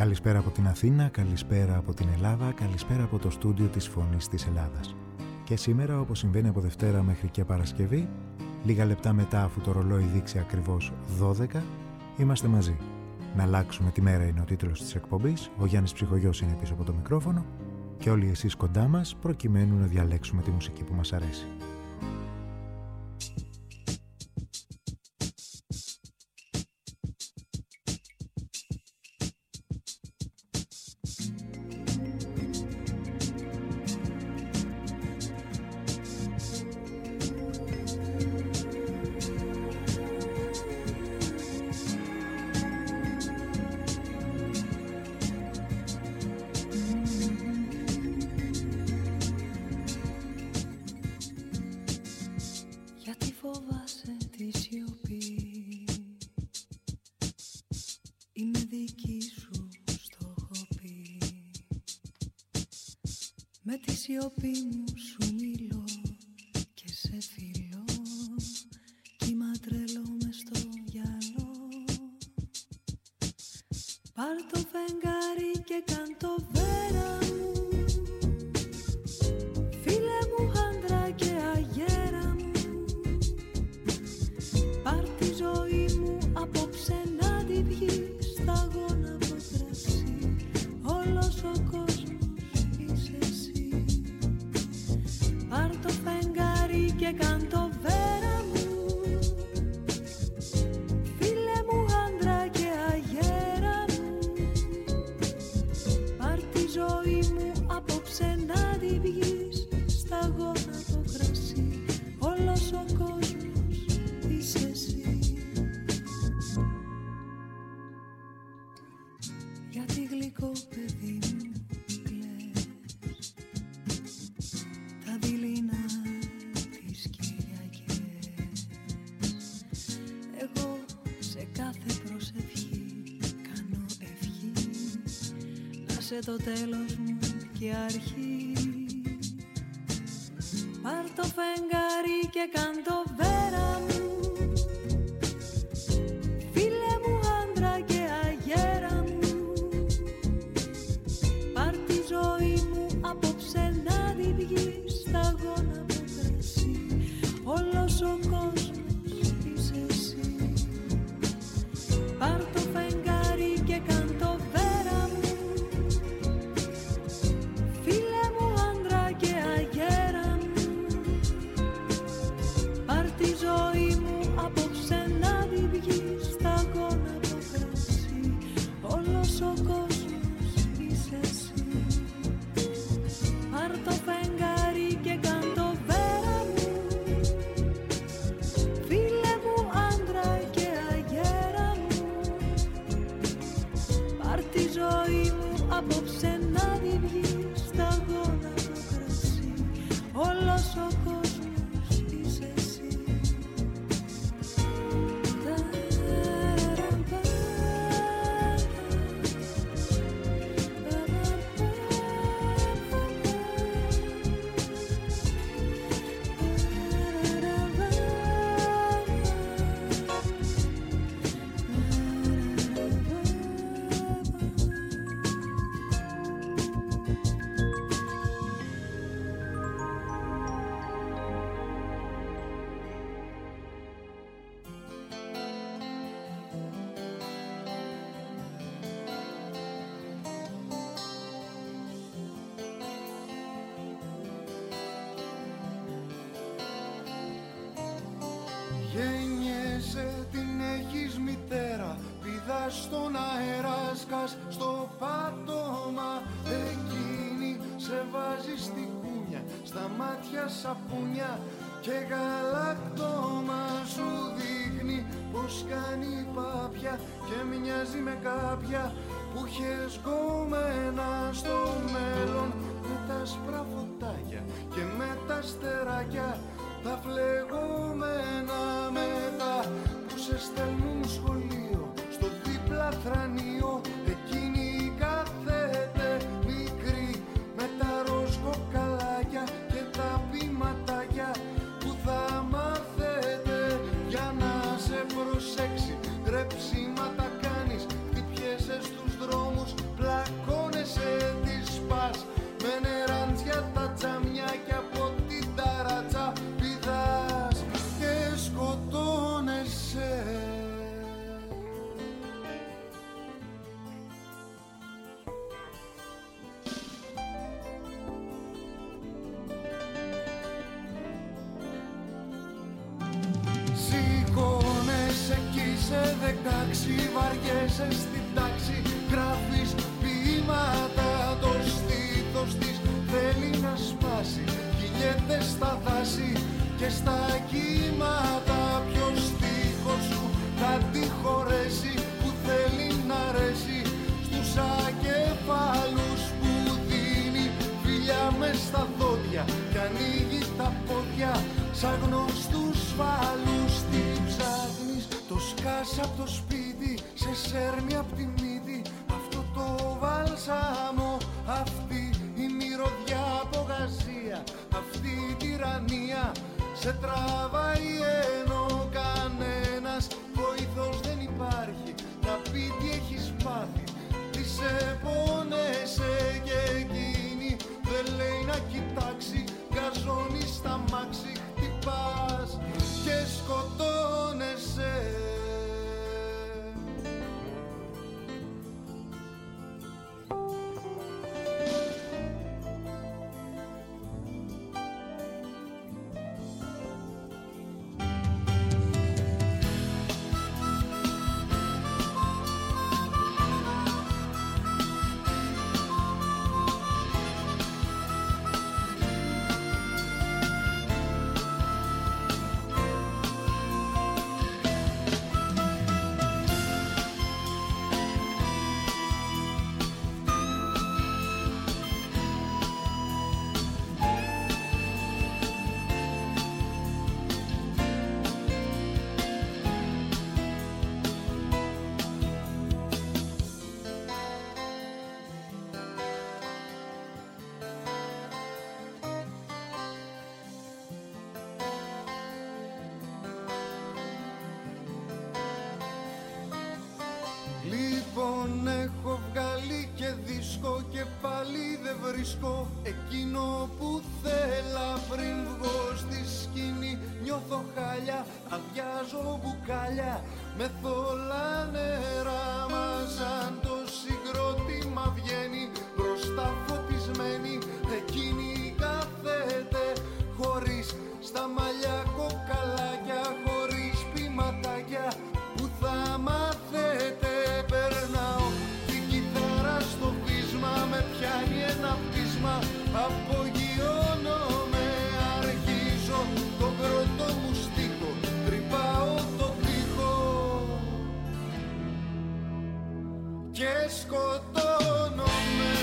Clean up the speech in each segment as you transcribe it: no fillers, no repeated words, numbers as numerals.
Καλησπέρα από την Αθήνα, καλησπέρα από την Ελλάδα, καλησπέρα από το στούντιο της Φωνής της Ελλάδας. Και σήμερα, όπως συμβαίνει από Δευτέρα μέχρι και Παρασκευή, λίγα λεπτά μετά αφού το ρολόι δείξει ακριβώς 12, είμαστε μαζί. Να αλλάξουμε τη μέρα είναι ο τίτλος της εκπομπής, ο Γιάννης Ψυχογιός είναι πίσω από το μικρόφωνο και όλοι εσείς κοντά μας προκειμένου να διαλέξουμε τη μουσική που μας αρέσει. Το τέλος μου και αρχή. Πάρ' το φεγγάρι και κάν το βέρα μου, φίλε μου άντρα και αγέρα μου. Πάρ' τη ζωή μου απόψε να τη βγεις, σταγόνα από κρασί. Όλος ο κόσμος είσαι εσύ. Πάρ' το φεγγάρι και κάν το βέρα μου, στον αέρα σκάς στο πάτωμα. Εκείνη σε βάζει στη κούνια, στα μάτια σαπούνια και γαλακτόμα. Σου δείχνει πως κάνει πάπια και μοιάζει με κάποια που είχες γκόμενα στο μέλλον. Με τα άσπρα φωτάκια και με τα στεράκια τα φλεγόμενα, μετά που σε στέλνουν σχολείο στο δίπλα θρανείο. Εκείνη κάθεται μικρή με τα ροζ κοκαλάκια και τα πηματάκια που θα μάθετε για να σε προσέξει. Τρεψίματα κάνεις, χτυπιέσαι στους δρόμους εσύ βαριέσαι στην τάξη, γράφεις ποίηματα, το στήθος της θέλει να σπάσει, κυλιέται στα δάση και στα κύματα. Ποιος στίχος σου θα τη χωρέσει, που θέλει να αρέσει στους ακεφάλους, που δίνει φιλιά μες στα δόντια και ανοίγει τα πόδια σαν γνωστούς φάλους. Τι ψάχνεις, το σκάς απ' το σπίτι, σε σέρνει απ' τη μύτη αυτό το βάλσαμο, αυτή η μυρωδιά απογασία, αυτή η τυραννία σε τραβάει, ενώ κανένας βοήθος δεν υπάρχει να πει τι έχεις πάθει, τι σε πόνεσαι, και εκείνη δεν λέει να κοιτάξει, γκαζώνει στα μάξι, χτυπάς και σκοτώνεσαι. Λοιπόν έχω βγάλει και δίσκο και πάλι δεν βρίσκω εκείνο που θέλα. Πριν βγω στη σκηνή νιώθω χάλια, αδειάζω μπουκάλια με θολά νερά. Μα σαν το συγκρότημα βγαίνει μπροστά φωτισμένη, εκείνη κάθεται χωρίς στα μαλλιά κοκαλάκια, χωρίς ποιηματάκια που θα μάθετε. Περνάω την κιθάρα στο βίσμα, με πιάνει ένα πείσμα, απογειώνομαι, αρχίζω τον πρώτο μου στίχο, τρυπάω το τοίχο και σκοτώνομαι.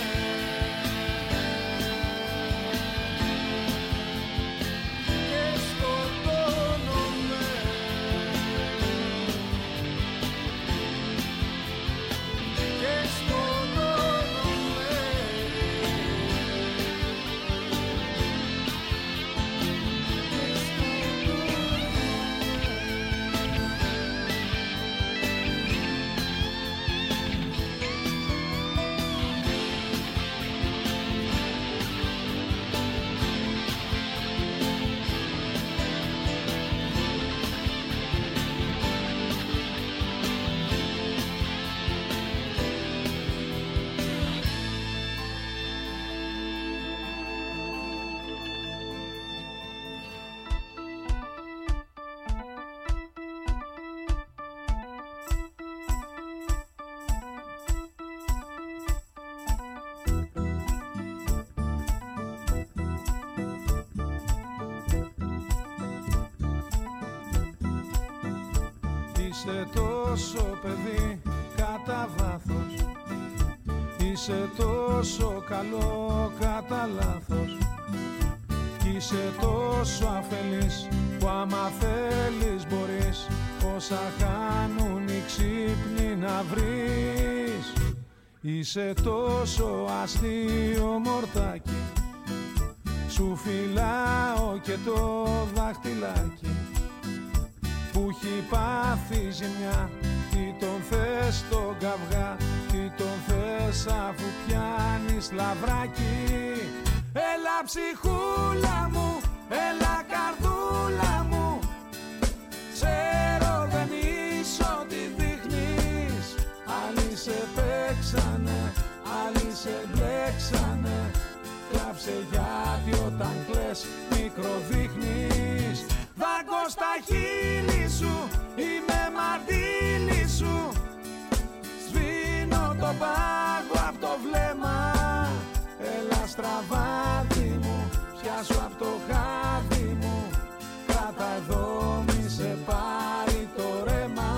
Είσαι τόσο παιδί κατά βάθος, είσαι τόσο καλό κατά λάθος, κι είσαι τόσο αφελής που άμα θέλεις μπορείς όσα χάνουν οι ξύπνοι να βρεις. Είσαι τόσο αστείο μορτάκι, σου φυλάω και το δάχτυλάκι που έχει πάθει ζημιά. Τι τον θες τον καυγά, τι τον θες αφού πιάνεις λαβράκι. Έλα ψυχούλα μου, έλα καρδούλα μου, ξέρω δεν είσαι ό,τι δείχνεις. Άλλοι σε παίξανε, άλλοι σε μπλέξανε, κλάψε γιατί όταν κλαις μικροδείχνεις. Δάγκω στα χείλη σου, είμαι μαρτύρι σου, το πάγο απ' το βλέμμα. Έλα στραβάτι μου, πιάσου απ' το χάδι μου. Κράτα εδώ, μη σε πάρει το ρέμα.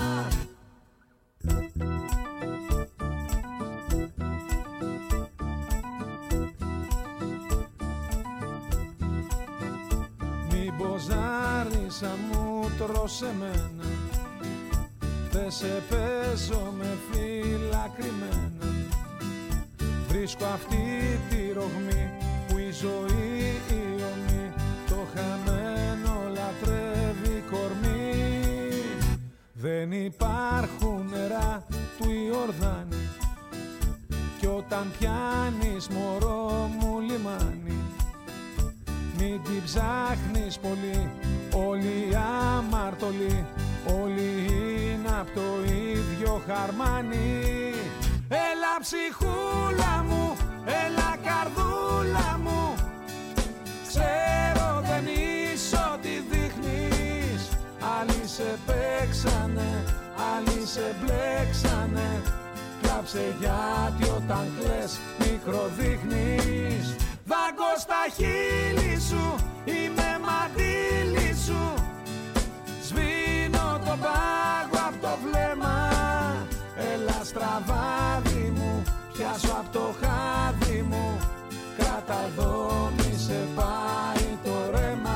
Μήπως άρισα μου τρως εμένα, δεν σε παίζω με φύλλα κρυμμένα. Βρίσκω αυτή τη ρογμή που η ζωή η ομή, το χαμένο λατρεύει κορμί. Δεν υπάρχουν νερά του Ιορδάνη κι όταν πιάνεις μωρό μου λιμάνι. Μην την ψάχνεις πολύ, όλοι αμαρτωλοί, όλοι είναι απ' το ίδιο χαρμάνι. Έλα ψυχούλα μου, έλα καρδούλα μου, ξέρω δεν είσαι ό,τι δείχνεις. Άλλοι σε παίξανε, άλλοι σε μπλέξανε. Κλάψε γιατί όταν κλαις μικροδείχνεις. Δάγκω στα χείλη σου, είμαι μαντήλι σου. Σβήνω το πάγο απ' το βλέμμα. Έλα στραβάδι μου, πιάσω απ' το χάδι μου. Κράτα εδώ, μη σε πάει το ρέμα.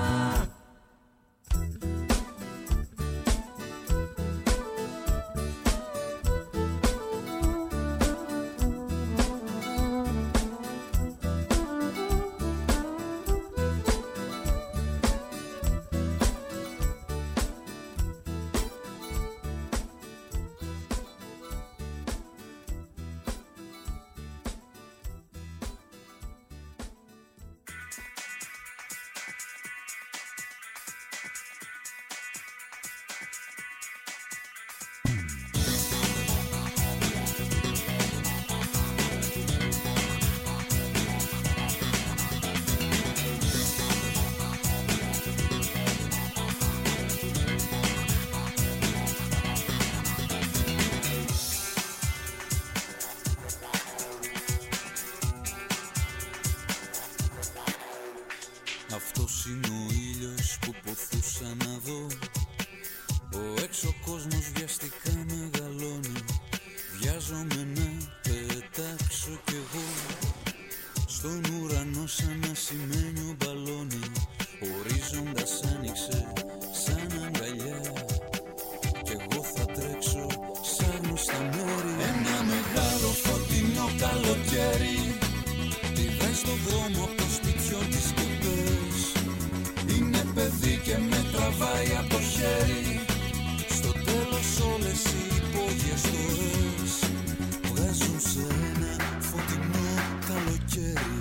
Αυτός είναι ο ήλιος που ποθούσα να δω. Ο έξω κόσμος βιαστικά μεγαλώνει. Βιάζομαι να πετάξω κι εγώ στον ουρανό σαν ασημένιο μπαλόνι. Ορίζοντας άνοιξε σαν αγκαλιά κι εγώ θα τρέξω σαν στα μέρη. Ένα μεγάλο φωτεινό καλοκαίρι πηδάει στον δρόμο από το σπιτιό της και πες. Είναι παιδί και με τραβάει από το χέρι. Στο τέλος όλες οι υπόγειες φορές βγάζουν σε ένα φωτεινό καλοκαίρι.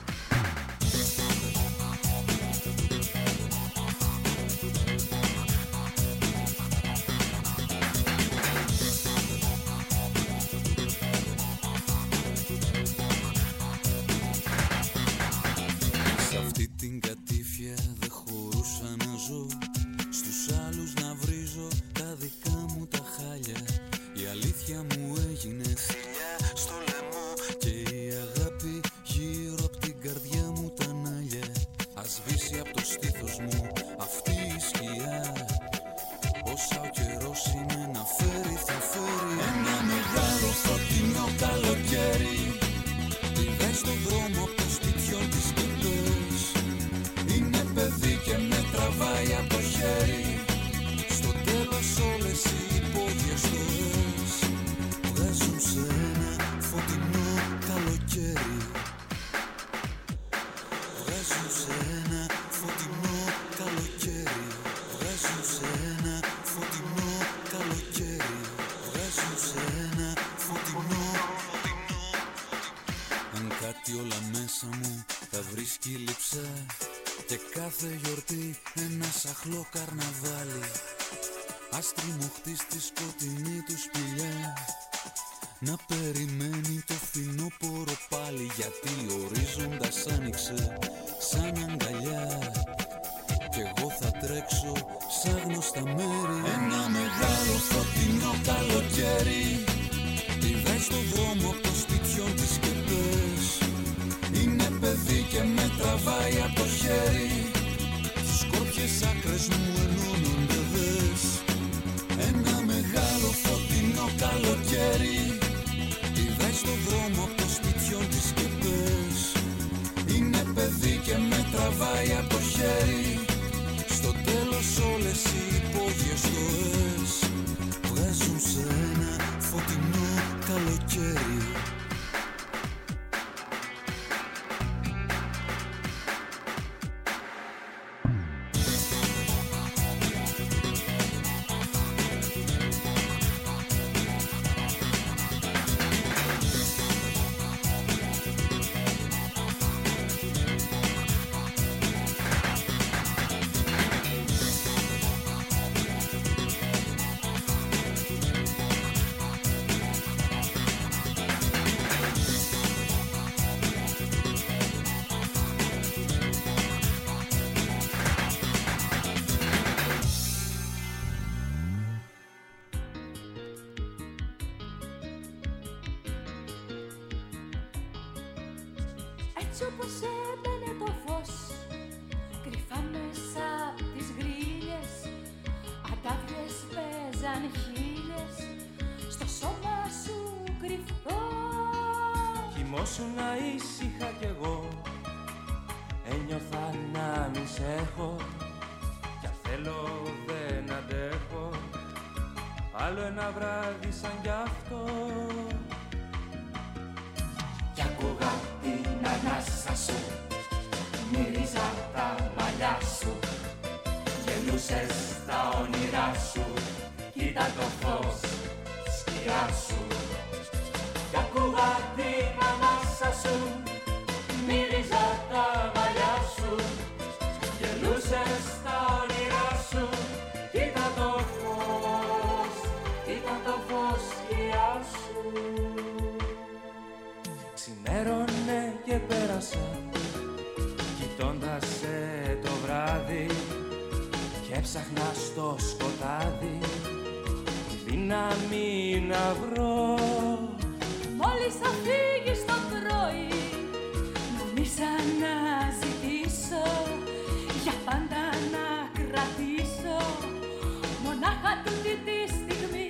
Αχλό καρναβάλι, άστρη μοχτή στη σκοτεινή του σπηλιά, να περιμένει το φθινόπωρο πάλι, γιατί ορίζοντας άνοιξε σαν αγκαλιά κι εγώ θα τρέξω σαν γνωστά μέρη. Ένα μεγάλο φωτεινό καλοκαίρι πηδάει φωτεινό καλοκαίρι. Έτσι όπως έμπαινε το φως, κρυφά μέσα απ' τις γρίλες, αντάβιες παίζαν χίλιες, στο σώμα σου κρυφτό. Κοιμόσουνα ήσυχα κι εγώ, ένιωθα να μην σε έχω, κι αν θέλω δεν αντέχω, άλλο ένα βράδυ σαν κι αυτό. Κι ακούγα την ανάσα σου, μύριζα τα μαλλιά σου, γελούσες τα όνειρά σου, κοίτα το φως, σκιά σου. Κι ακούγα την ανάσα σου, μύριζα τα μαλλιά σου, γελούσες τα όνειρά σου, κοίτα το φως, σκιά σου. Ξημέρωνε και πέρασα, κοιτώντας σε το βράδυ, και έψαχνα στο σκοτάδι δύναμη να βρω. Μόλις θα φύγεις το πρωί, νομίζα να ζητήσω, για πάντα να κρατήσω, μονάχα τούτη τη στιγμή.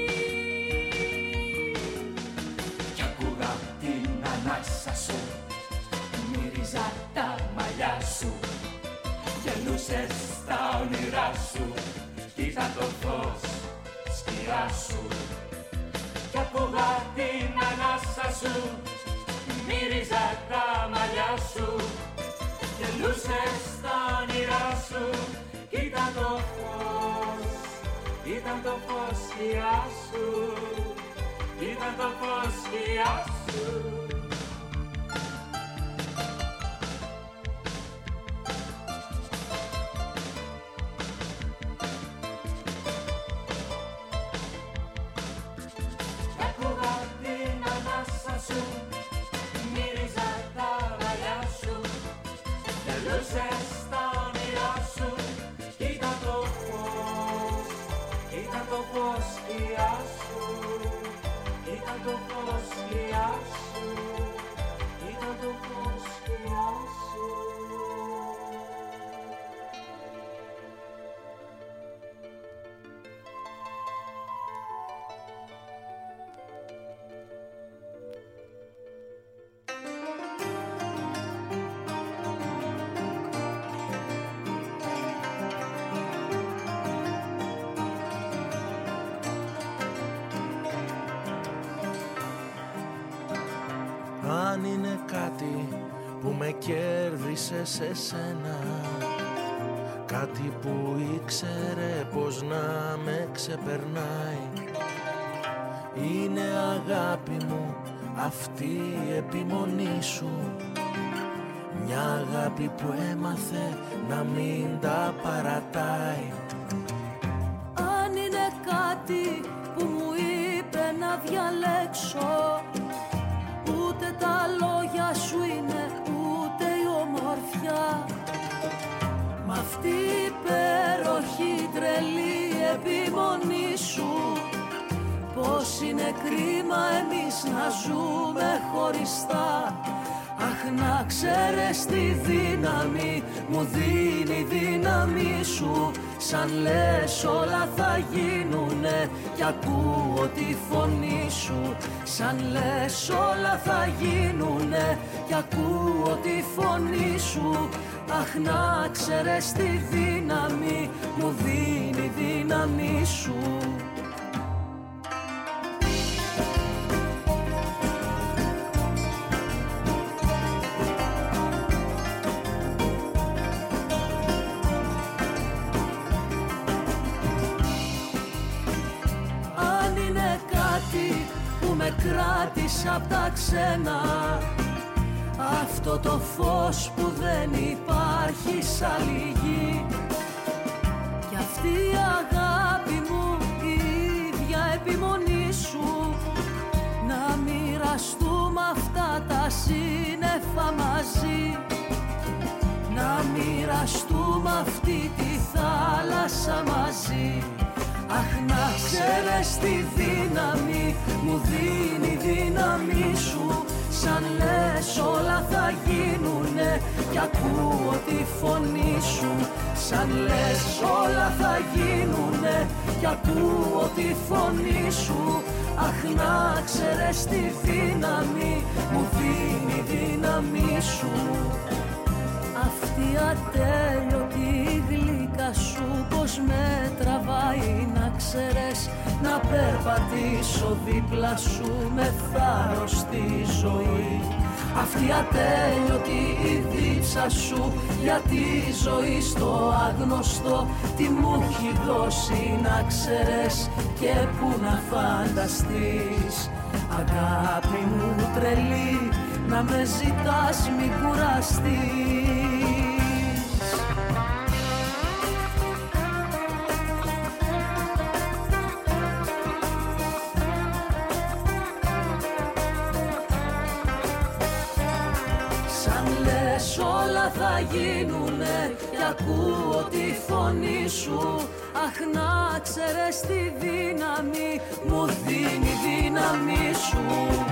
Κι ακούγα την ανάσα σου, μύριζα τα μαλλιά σου, γελούσες τα όνειρά σου, κοίτα το φως, σκιά σου. Κι ακούγα την ανάσα σου, μύριζα τα μαλλιά σου, γελούσες τα όνειρά σου, κοίτα το φως, ήταν το φως σκιά σου, ήταν το φως σκιά σου. Αν είναι κάτι που με κέρδισε σε σένα, κάτι που ήξερε πως να με ξεπερνάει, είναι αγάπη μου αυτή η επιμονή σου, μια αγάπη που έμαθε να μην τα παρατάει. Αν είναι κάτι που μου είπε να διαλέξω, ούτε τα λόγια σου είναι, ούτε η ομορφιά, μ' αυτή η υπέροχη τρελή επιμονή σου, πως είναι κρίμα εμείς να ζούμε χωριστά. Αχ, να ξέρεις τη δύναμη μου δίνει η δύναμη σου, σαν λες όλα θα γίνουνε κι ακούω τη φωνή σου, σαν λες όλα θα γίνουνε κι ακούω τη φωνή σου. Αχ, να ξέρεις τη δύναμη μου δίνει η δύναμη σου. με κράτησε απ' τα ξένα, αυτό το φως που δεν υπάρχει σ' άλλη γη. Κι αυτή η αγάπη μου, η ίδια επιμονή σου, να μοιραστούμε αυτά τα σύννεφα μαζί, να μοιραστούμε αυτή τη θάλασσα μαζί. Αχ, να ξέρεις τη δύναμη μου δίνει η δύναμη σου, σαν λες όλα θα γίνουνε κι ακούω τη φωνή σου, σαν λες όλα θα γίνουνε κι ακούω τη φωνή σου. Αχ, να ξέρεις τη δύναμη μου δίνει η δύναμη σου. Αυτή ατέλειωτη γλυκά σου πως με τραβάει, να ξέρεις, να περπατήσω δίπλα σου με θάρρος στη ζωή. Αυτή ατέλειωτη η δίψα σου για τη ζωή στο άγνωστο, τι μου έχει δώσει να ξέρεις και που να φανταστείς. Αγάπη μου τρελή, να με ζητάς μη κουραστείς. Σαν λες όλα θα γίνουνε κι ακούω τη φωνή σου. Αχ, να ξέρεις τη δύναμη μου δίνει η δύναμη σου.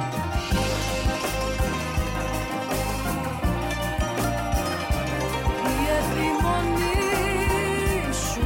Η επιμονή σου.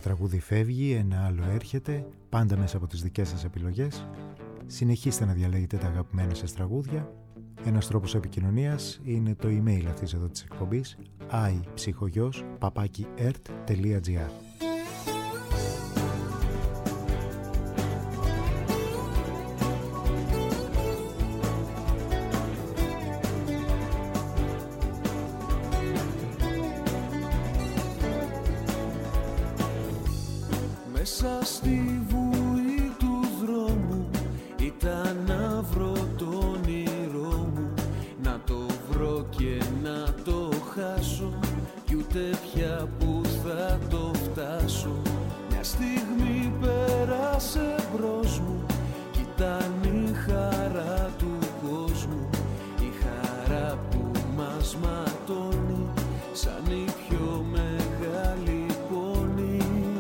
τραγούδι φεύγει, ένα άλλο έρχεται, πάντα μέσα από τις δικές σας επιλογές. Συνεχίστε να διαλέγετε τα αγαπημένα σας τραγούδια. Ένας τρόπος επικοινωνίας είναι το email αυτής εδώ της εκπομπής iPsychogos@ert.gr. Μέσα στη βουή του δρόμου ήταν να βρω το όνειρό μου, να το βρω και να το χάσω κι ούτε πια που θα το φτάσω. Μια στιγμή πέρασε μπρος μου κι ήταν η χαρά του κόσμου, η χαρά που μας ματώνει σαν η πιο μεγάλη πόνη.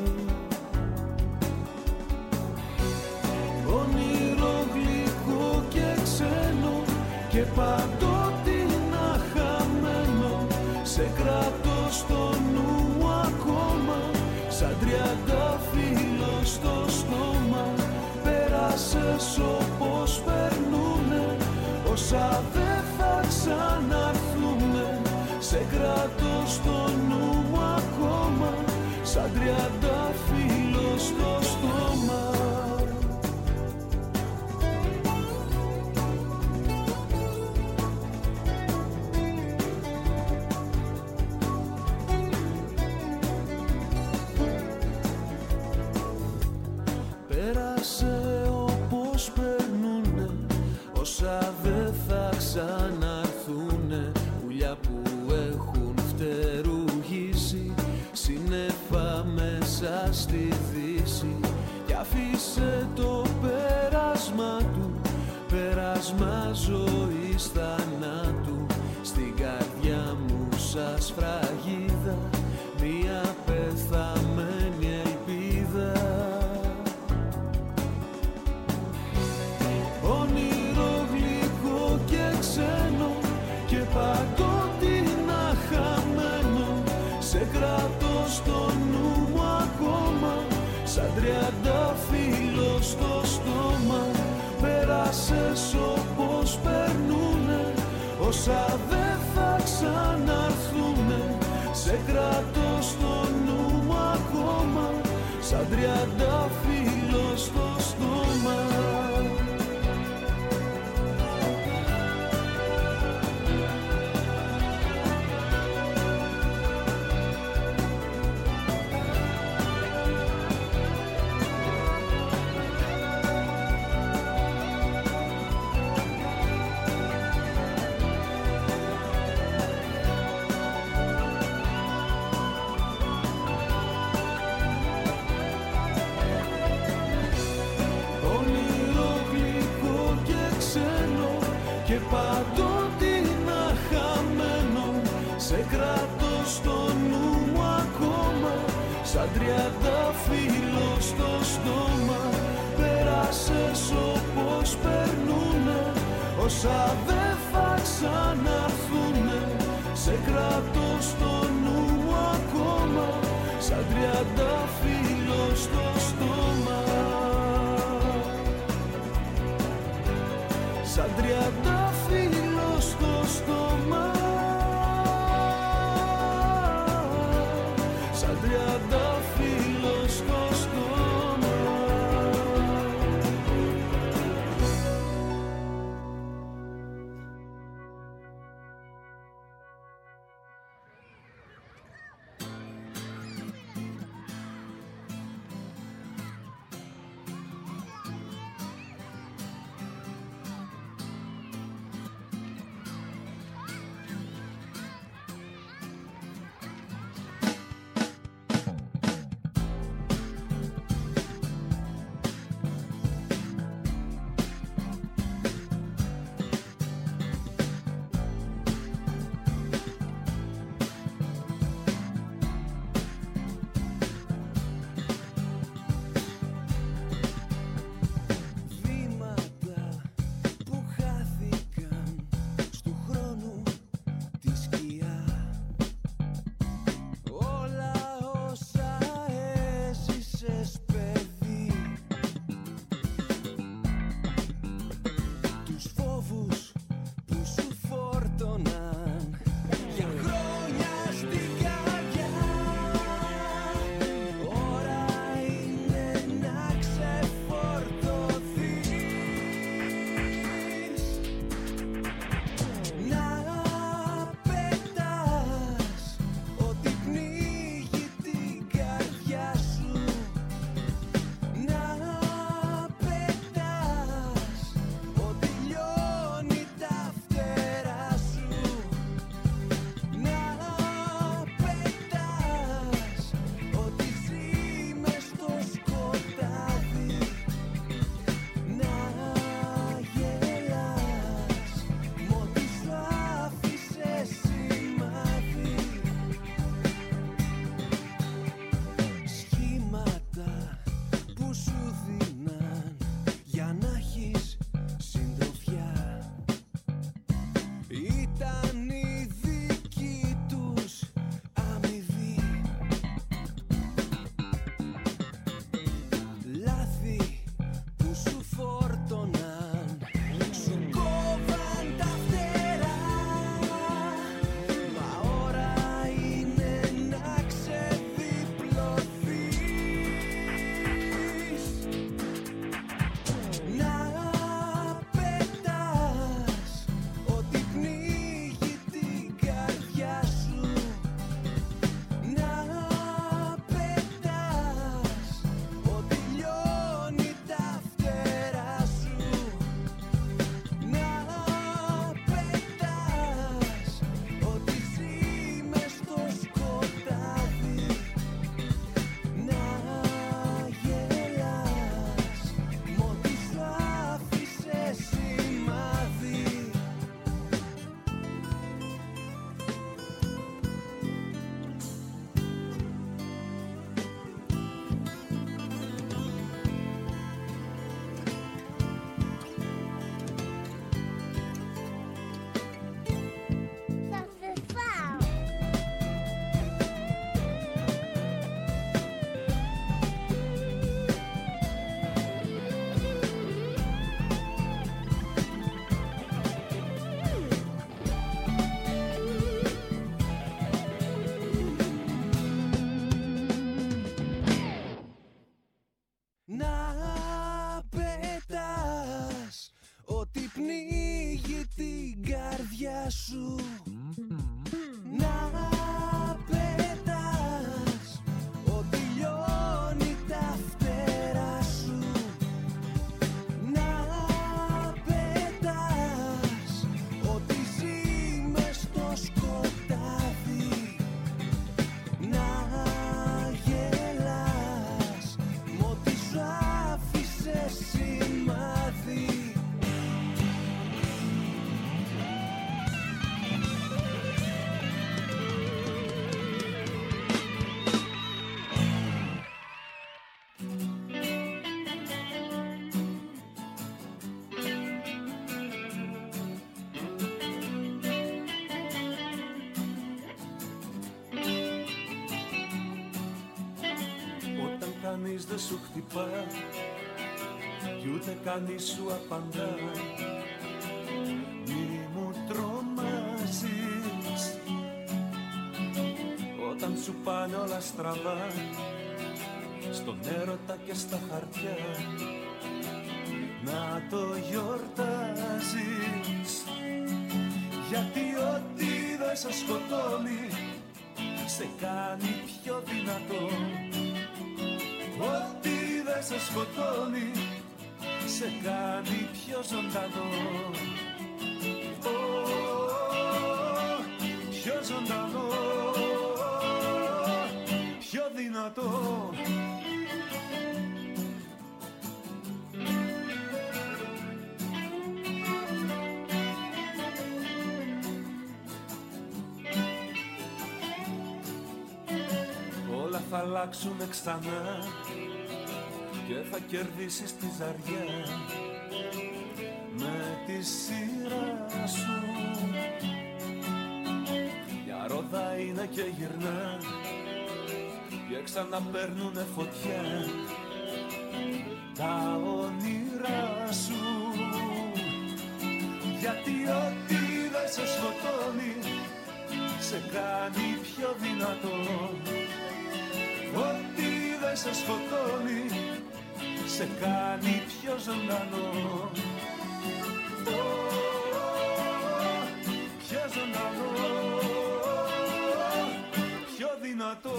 Όνειρο γλυκό και ξένο και παντότινα χαμένο, σε κρατώ στο νου ακόμα, σαν τριαντάφυλλο στο στόμα. Πέρασες όπως περνούνε όσα δεν θα ξαναρθούνε, σε κρατώ στο νου ακόμα, σαν τριαντάφυλλο στο στόμα. Πέρασε όπως περνούνε όσα δεν θα ξαναρθούνε, πουλιά που έχουν φτερουγήσει σύννεφα μέσα στη δύση, κι αφήσε το πέρασμα του, πέρασμα ζωής θανάτου, στην καρδιά μου σαν σφραγίδα μια πεθαμένη ελπίδα. Όνειρο γλυκό και ξένο και παντότινα χαμένο, σε κρατώ στο νου μου ακόμα, σαν τριαντάφυλλο στο στόμα. Πέρασες όπως περνούνε όσα δεν θα ξαναρθούνε, σε κρατώ στο νου μου ακόμα, σαν τριαντάφυλλο στο στόμα. Και παντότινα χαμένο, σε κρατώ στο νου μου ακόμα, σαν τριαντάφυλλο στο στόμα. Πέρασες όπως περνούνε όσα δεν θα ξαναρθούνε, σε κρατώ στο νου μου ακόμα, σαν τριαντάφυλλο στο στόμα. Σαν τριαντάφυλλο στο στόμα, σαν τριαντάφυλλο στο στόμα. σου. Να πετάς ότι λιώνει τα φτερά σου. Να πετάς ότι ζει μες στο σκοτάδι. Να γελάς μ' ό,τι σου άφησε σημάδι. Κανείς δεν σου χτυπά κι ούτε κανείς σου απαντά. Μη μου τρομάζεις όταν σου πάνε όλα στραβά, στον έρωτα και στα χαρτιά. Να το γιορτάζεις, γιατί ό,τι δεν σε σκοτώνει σε κάνει πιο δυνατό. Ό,τι δεν σε σκοτώνει σε κάνει πιο ζωντανό. Πιο ζωντανό, πιο δυνατό. Όλα θα αλλάξουνε ξανά και θα κερδίσεις τη ζαριά με τη σειρά σου. Μια ρόδα είναι και γυρνά και ξαναπαίρνουνε φωτιά τα όνειρά σου. Γιατί ό,τι δεν σε σκοτώνει σε κάνει πιο δυνατό. Ό,τι δεν σε σκοτώνει σε κάνει πιο ζωντανό. Πιο ζωντανό, πιο δυνατό.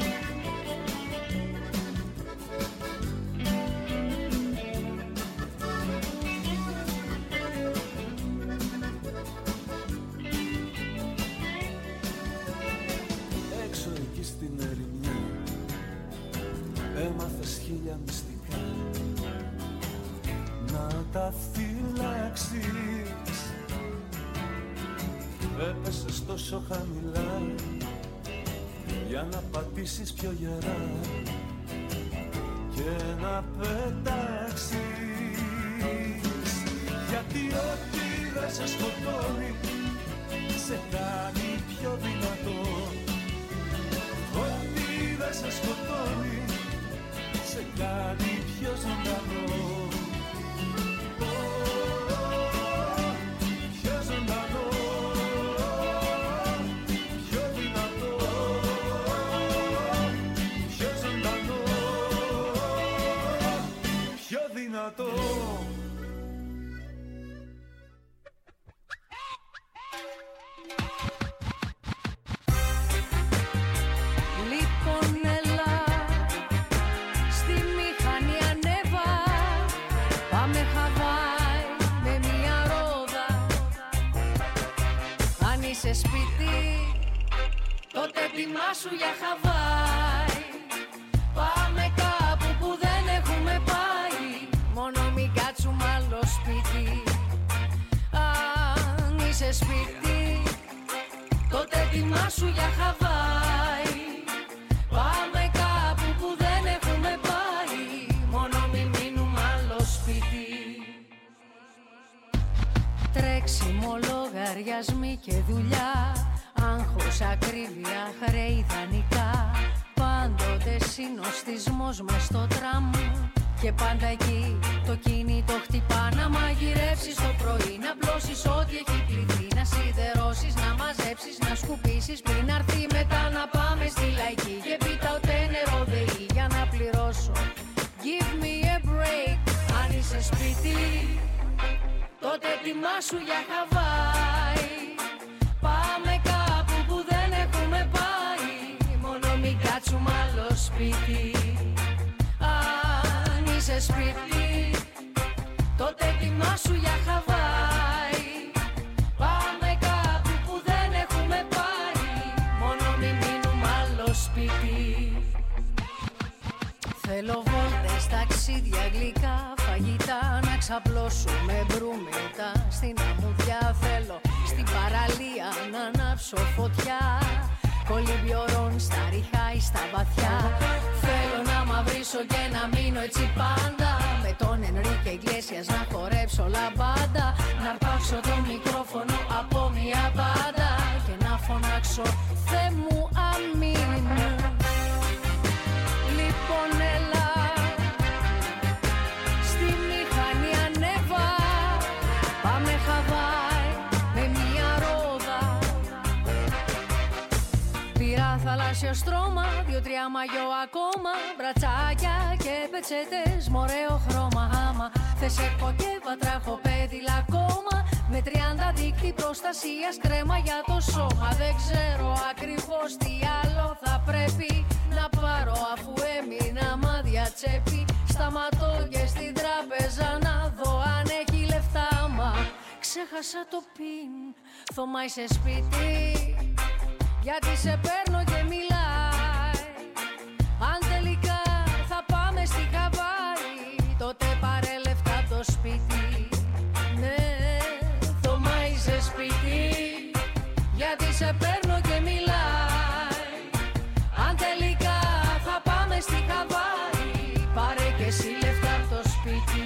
Έξω εκεί στην ερημιά έμαθες χίλια μυστικά. Να τα φυλάξεις, έπεσες τόσο χαμηλά για να πατήσεις πιο γερά και να πετάξεις. Γιατί ό,τι δεν σε σκοτώνει σε κάνει πιο δυνατό. Ό,τι δεν σε σκοτώνει σε κάνει πιο ζωντανό. Πιο ζωντανό, πιο δυνατό. Πιο ζωντανό, πιο δυνατό. Ετοιμάσου για Χαβάη. Πάμε κάπου που δεν έχουμε πάει. Μόνο μην κάτσουμε άλλο σπίτι. Αν είσαι σπίτι, τότε ετοιμάσου για Χαβάη. Πάμε κάπου που δεν έχουμε πάει. Μόνο μην μείνουμε άλλο σπίτι. Τρέξιμο, λογαριασμοί και δουλειά, άγχος, ακρίβεια, χρέη, δανεικά. Πάντοτε συνοστισμός μες στο τραμ. Και πάντα εκεί το κινητό χτυπά. Να μαγειρεύσεις το πρωί, να πλώσεις ό,τι έχει πληθεί. Να σιδερώσεις, να μαζέψεις, να σκουπίσεις. Πριν αρθεί μετά να πάμε στη λαϊκή. Και πίτα ούτε νερό δεή για να πληρώσω. Give me a break. Αν είσαι σπίτι, τότε ετοιμάσου για Χαβάη. κάτσουμε άλλο σπίτι. Αν είσαι σπίτι, τότε ετοιμάσου για Χαβάη. Πάμε κάπου που δεν έχουμε πάει, μόνο μην μείνουμε άλλο σπίτι. Θέλω βόλτες, ταξίδια, γλυκά, φαγητά, να ξαπλώσουμε μπρούμητα. Στην αμμουδιά θέλω, στην παραλία να ανάψω φωτιά. Κολυμπιορών στα ριχά ή στα βαθιά. Θέλω να μαυρίσω και να μείνω έτσι πάντα, με τον Ενρίκε Ιγκλέσιας να χορέψω λαμπάντα. Να αρπάξω το μικρόφωνο από μια μπάντα και να φωνάξω Θε μου αμήν. Λοιπόν έλα, στη μηχανή ανέβα, πάμε Χαβάη με μια ρόδα. Πήρα θαλάσσιο στρώμα, 2-3 μαγιό ακόμα, μπρατσάκια και πετσέτες μ' ωραίο χρώμα. Άμα θες έχω και βατράχο πέδιλα ακόμα, με 30 δίκτυ προστασίας, κρέμα για το σώμα. Δεν ξέρω ακριβώς τι άλλο θα πρέπει να πάρω, αφού έμεινα μάδια τσέπη. Σταματώ και στην τράπεζα να δω αν έχει λεφτά, μα ξέχασα το πιν. Θωμά είσαι σπίτι, γιατί σε παίρνω και μιλάει. Αν τελικά θα πάμε στη Χαβάη, τότε πάρε λεφτά από το σπίτι. Ναι, Θωμά είσαι σπίτι, γιατί σε παίρνω και μιλάει. Αν τελικά θα πάμε στη Χαβάη, πάρε και εσύ λεφτά από το σπίτι.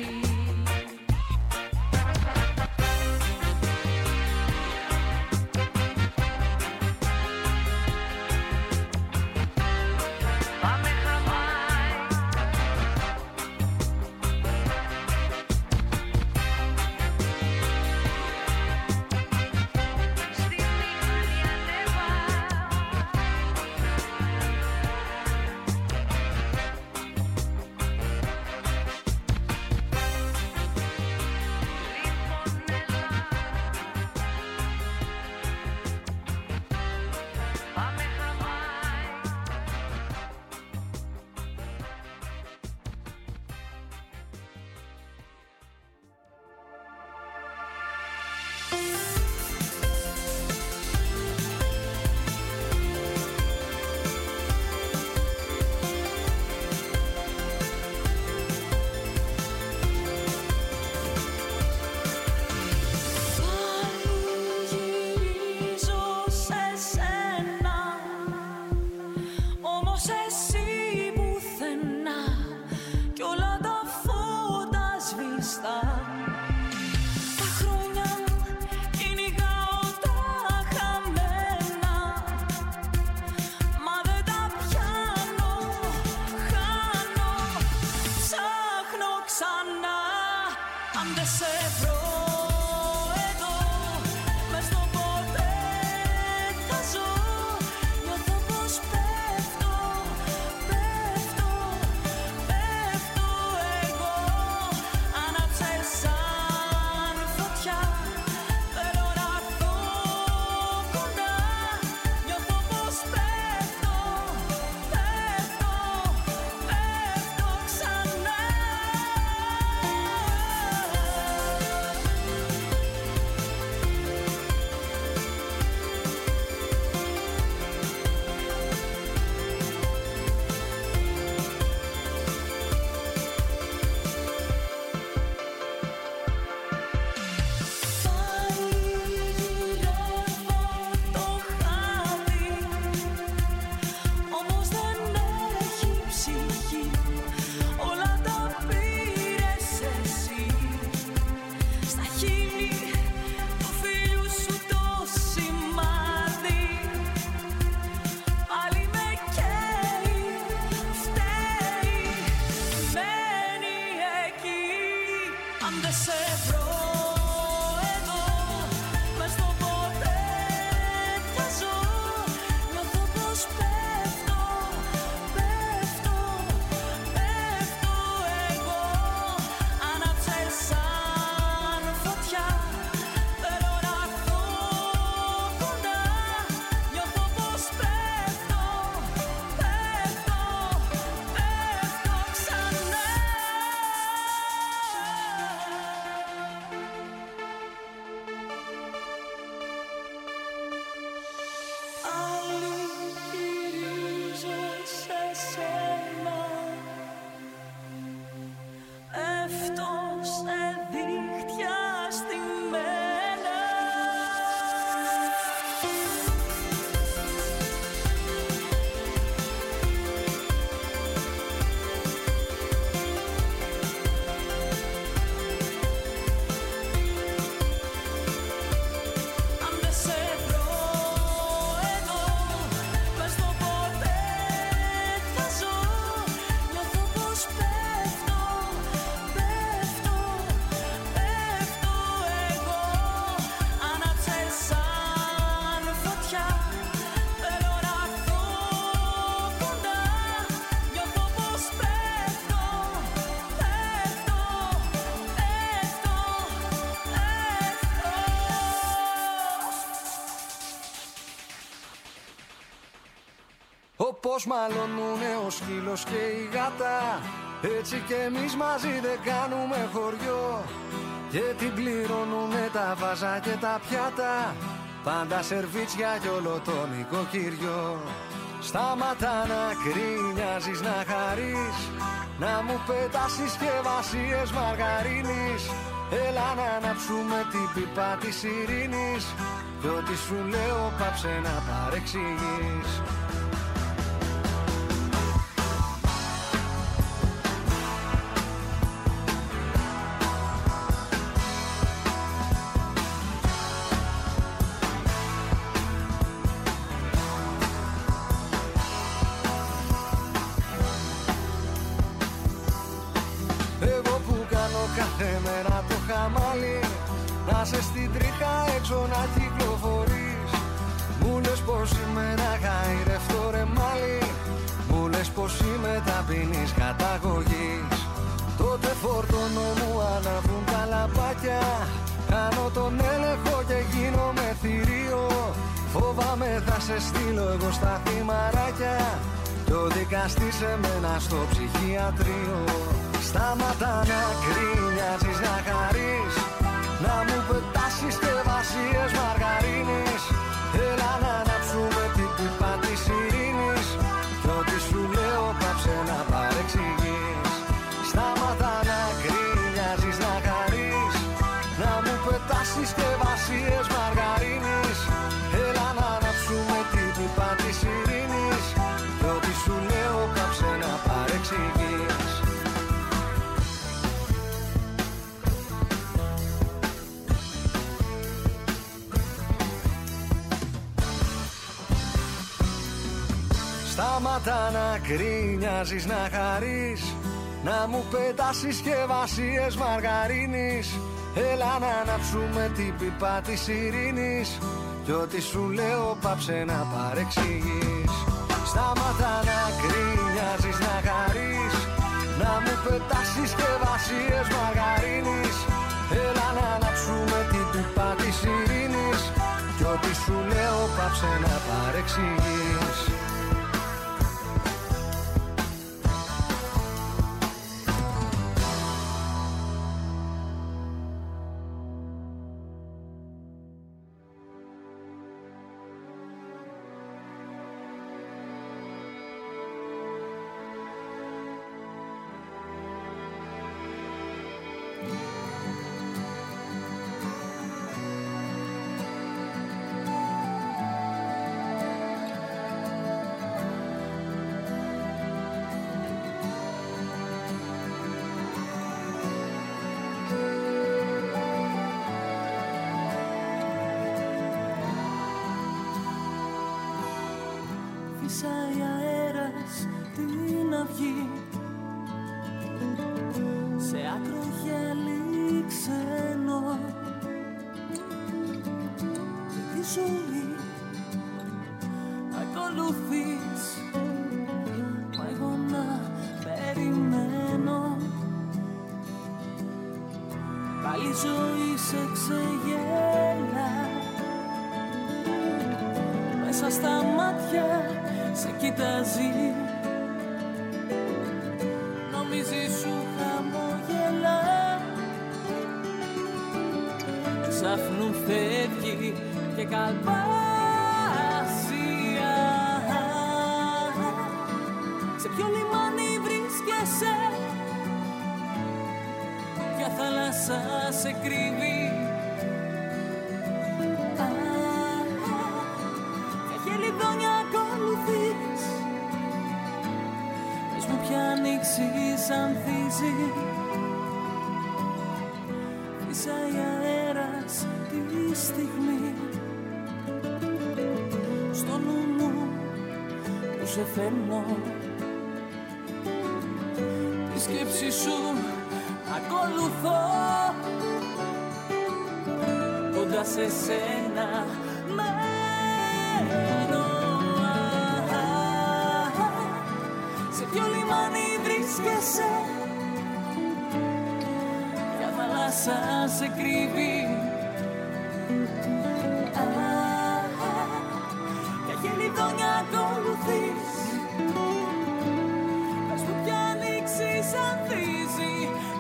πως μαλώνουνε ο σκύλος και η γάτα, έτσι κι εμείς μαζί δεν κάνουμε χωριό. Και την πληρώνουνε τα βάζα και τα πιάτα, πάντα σερβίτσια κι όλο το νοικοκυριό. Σταματά να κρίνιαζεις, να χαρείς, να μου πετάς συσκευασίες μαργαρίνης. Έλα να ανάψουμε την πίπα της ειρήνης, κι ό,τι σου λέω πάψε να παρεξηγείς. Κάθε μέρα το χαμάλι, να σε στην τρίχα έξω να κυκλοφορείς. Μου λες πως είμαι ένα γαϊρευτό ρεμάλι, μου λες πως είμαι ταπεινής καταγωγής. Τότε φορτώνω μου αναβούν τα λαμπάκια, κάνω τον έλεγχο και γίνομαι θηρίο. Φοβάμαι θα σε στείλω εγώ στα θυμαράκια, κι ο δικαστής εμένα στο ψυχιατρίο. Σταματά να κρίνιαζεις, να χαρείς, να μου πετάς συσκευασίες μαργαρίνης. Έλα να ανάψουμε την πίπα της ειρήνης, κι ό,τι σου λέω πάψε να παρεξηγείς. Σταματά να κρίνιαζεις, να χαρείς, να μου πετάς συσκευασίες μαργαρίνης. Έλα να ανάψουμε την πίπα της ειρήνης, κι ό,τι σου λέω πάψε να παρεξηγείς. Σταματά να κρίνιαζεις, να χαρείς, να μου πετάς συσκευασίες μαργαρίνης. Έλα να ανάψουμε την πίπα της ειρήνης, κι ό,τι σου λέω πάψε να παρεξηγείς. Σταματά να κρίνιαζεις, να χαρείς, να μου πετάς συσκευασίες μαργαρίνης. Έλα να ανάψουμε την πίπα της ειρήνης, κι ό,τι σου λέω πάψε να παρεξηγείς. Φυσάει αέρας την αυγή, σε άκρο γέλη ξένο, και τη ζωή ακολουθείς, μα εγώ να περιμένω. Πάλι η ζωή σε ξεγέλα, μέσα στα μάτια σε κοιτάζει, νομίζει σου χαμογελά, ξαφνού φεύγει και καλπάσει. Σε ποιο λιμάνι βρίσκεσαι, ποια θάλασσα σε κρύβει, ποια χελιδόνια ακολουθείς, πες μου ποια ανοίξη ανθίζει. Φυσάει αέρας τη στιγμή, στο νου μου που σε φέρνω, τη σκέψη σου ακολουθώ, κοντά σε σένα μένω. Σε ποιο λιμάνι βρίσκεσαι, ποια θάλασσα σε κρύβει, ποια χελιδόνια ακολουθείς, ανθίζει.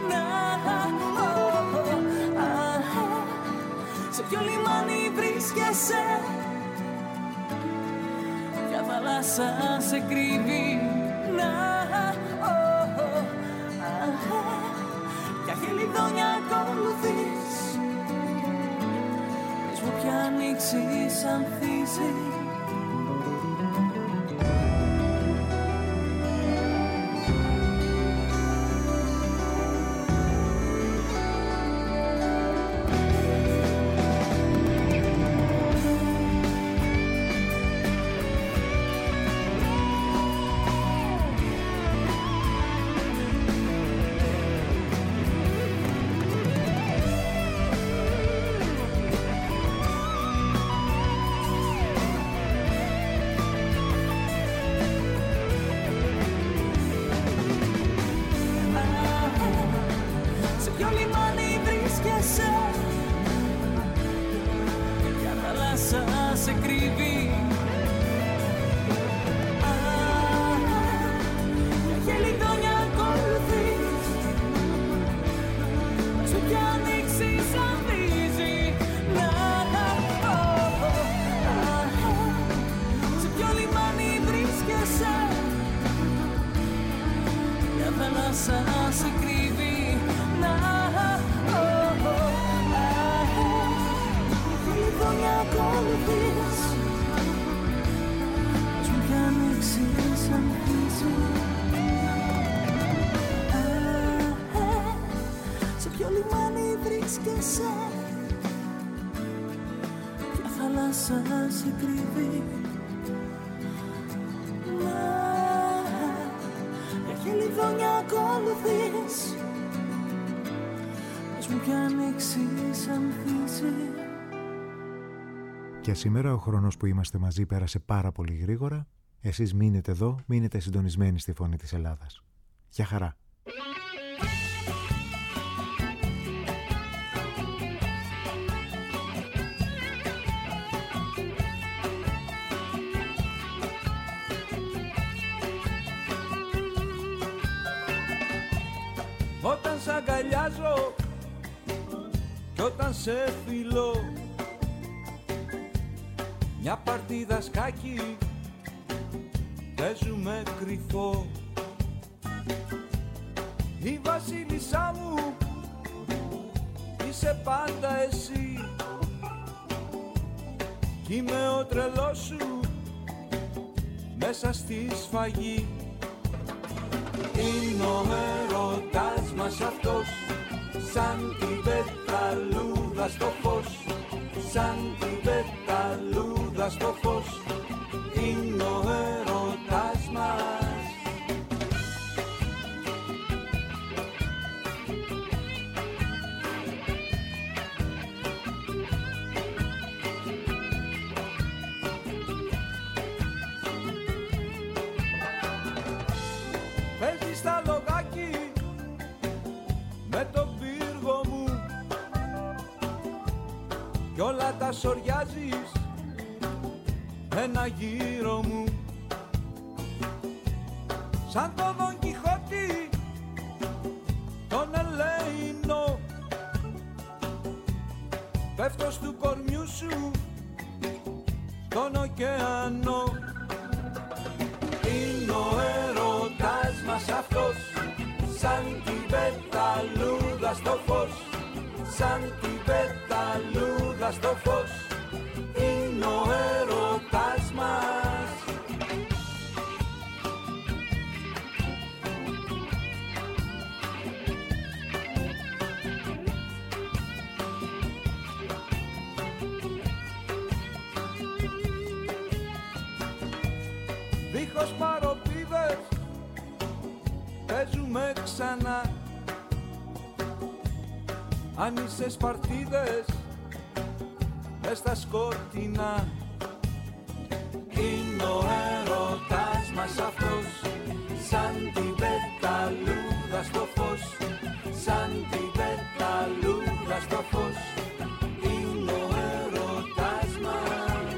Σε ποιο λιμάνι βρίσκεσαι, ποια θάλασσα σε κρύβει, ποια χελιδόνια ακολουθείς, πες μου ποια ανοίξη σ' ανθίζει. Και σήμερα ο χρόνος που είμαστε μαζί πέρασε πάρα πολύ γρήγορα. Εσείς μείνετε εδώ, μείνετε συντονισμένοι στη Φωνή της Ελλάδας. Γεια χαρά! Όταν σ' αγκαλιάζω κι όταν σε φιλώ, μια παρτίδα σκάκι παίζουμε κρυφό. Η βασίλισσά μου είσαι πάντα εσύ κι είμαι ο τρελός σου μέσα στη σφαγή. Είναι ο έρωτας μας αυτός, σαν την πεταλούδα στο φως, σαν την πεταλούδα στο φως, είναι ο έρωτας μας. Παίζεις στα λογάκι με τον πύργο μου κι όλα τα σοριάζεις ένα γύρο μου, σαν το Δον Κιχώτη τον Ελεηνό. Πέφτω στου κορμιού σου τον ωκεανό. Είναι ο έρωτας μας αυτός, σαν την πεταλούδα στο φως, σαν την πεταλούδα στο φως, είναι ο έρωτας μας. Δίχως παροπίδες παίζουμε ξανά, άνισες παρτίδες μες στα σκοτεινά. Είναι ο έρωτας μας αυτός, σαν την πεταλούδα στο φως, σαν την πεταλούδα στο φως, είναι ο έρωτας μας.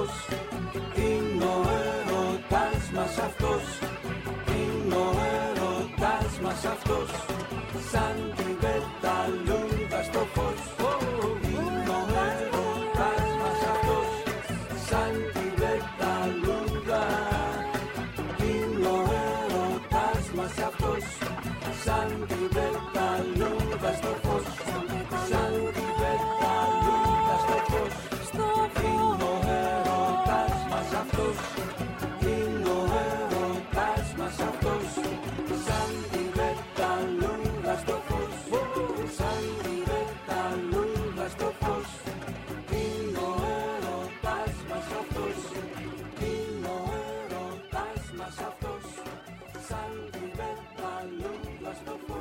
αυτός, είναι ο έρωτας μας αυτός, είναι ο έρωτας μας αυτός, σαν την πεταλούδα στο φως. Είναι ο έρωτας μας αυτός, σαν την πεταλούδα. Είναι ο έρωτας μας αυτός, σαν την πεταλούδα στο φως. Σαν την πεταλούδα στο φως. Είναι ο έρωτας μας αυτός, είναι ο έρωτας μας αυτός, σαν την πεταλούδα στο φως. Σαν την πεταλούδα στο φως. Είναι ο έρωτας μας αυτός, είναι ο έρωτας μας αυτός, σαν την πεταλούδα στο φως.